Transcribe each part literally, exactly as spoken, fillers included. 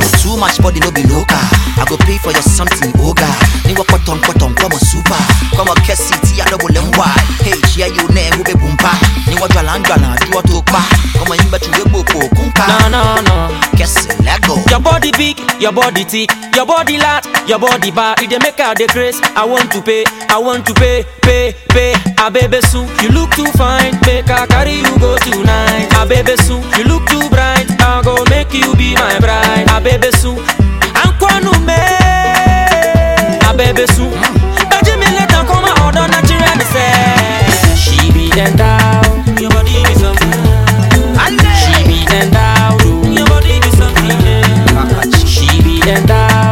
Too much body no be local. I go pay for your something, oga. Ni wa cotton cotton come on super. Come on Kessie T I double M Y. Hey, share you name who be bumpa. Ni wa jalan jalan do to pa. Come on imba chuwe boko kunka. No no no. Kessie let go. Your body big, your body thick, your body large, your body bad. If they make out the grace, I want to pay, I want to pay, pay, pay. A baby Sue, you look too fine. Make I carry you go tonight. A baby Sue, you look too bright. I'll go make you be my bride. A baby Sue, I'm quanu me. A baby Sue, but you me let her come out on natural say. She be then down, your body be something. She be then down, your body be something. She be then down.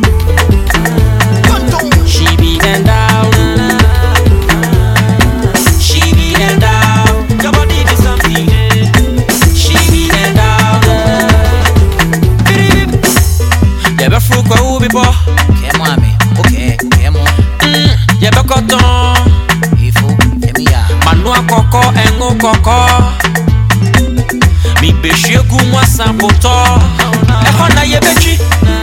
She be then down. She be then down. Your body be something. She be then down. Yeah, be fruit kwa ubi po. Come on me. Okay, come on. Mm, yeah, be cotton. Ifo, emi ya. Manua koko engo koko. Mi be shegu mwa sampoto. E hona ye bechi.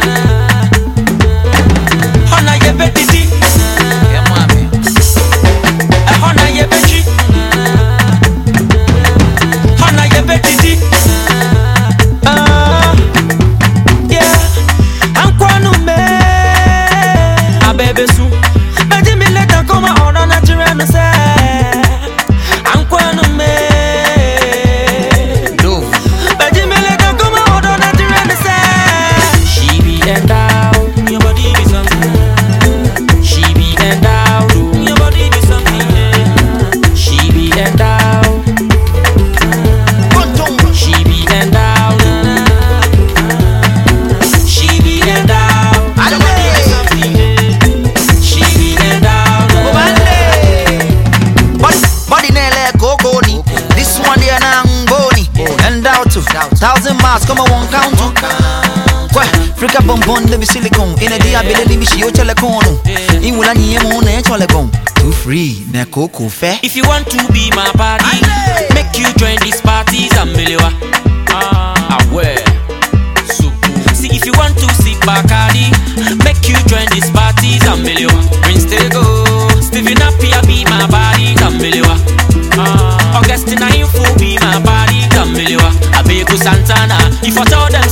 Hona ye betiti. Come on me. E hona ye bechi. Hona ye betiti. Ah, yeah. Ankwanu me. A baby Sue. Baby me let her come on a natural me say. Ankwanu me. Do. Baby me let her come on a natural me say. She be then down. Your body be something. She be then down. Your body be something. She be then down. She be then down. She be then down. Your body be something. She be then down. Body, body nele go ni. This one there na ngoni. And out to thousand miles, come on one count to. Kwa Africa bonbon de silicone. In a dia bele mi shi o telekono. In wula ni emo na telekom. Too free na coco fair. If you want to be my body, make you join these parties and miliwa. Ah, where? So cool. See if you want to see Bacardi, make you join these parties and miliwa. Prince Tego, Stephen Appiah be my body and miliwa. Ah, Augustina Info be my body and miliwa. Abegu Santana, if I tell them